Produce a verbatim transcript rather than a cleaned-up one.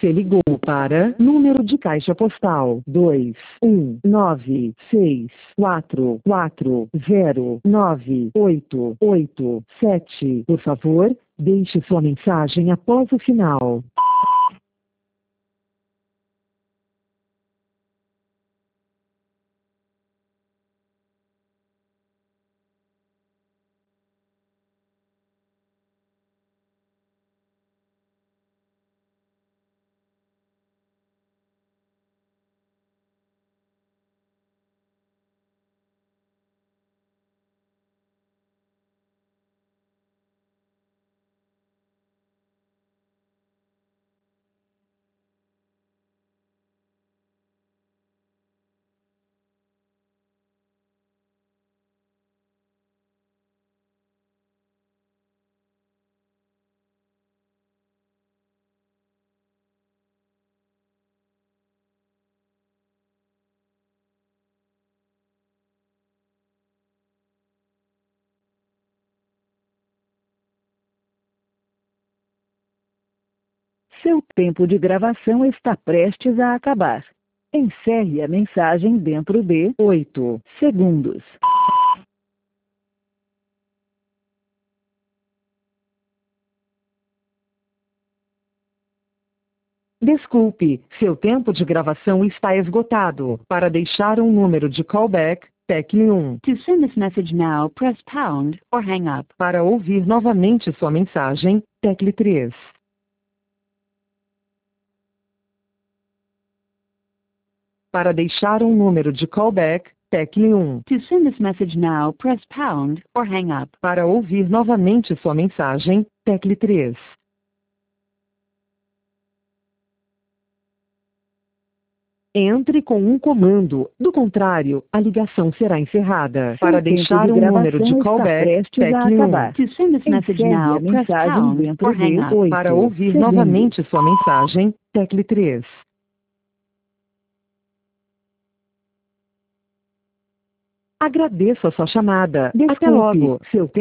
Você ligou para número de caixa postal dois um nove seis quatro quatro zero nove oito oito sete. Por favor, deixe sua mensagem após o sinal. Seu tempo de gravação está prestes a acabar. Encerre a mensagem dentro de oito segundos. Desculpe, seu tempo de gravação está esgotado. Para deixar um número de callback, tecle um. To send this message now, press pound or hang up. Para ouvir novamente sua mensagem, tecle três. Para deixar um número de callback, tecle um. To send this message now, press pound or hang up. Para ouvir novamente sua mensagem, tecle três. Entre com um comando, do contrário, a ligação será encerrada. Seu Para tempo deixar de um número gravação de está callback, prestes a tecle um. acabar. To send this message Encerre now, a press mensagem pound dentro or de hang up. oito Para ouvir segundos. novamente sua mensagem, tecle três. Agradeço a sua chamada. Até Desculpe, logo. seu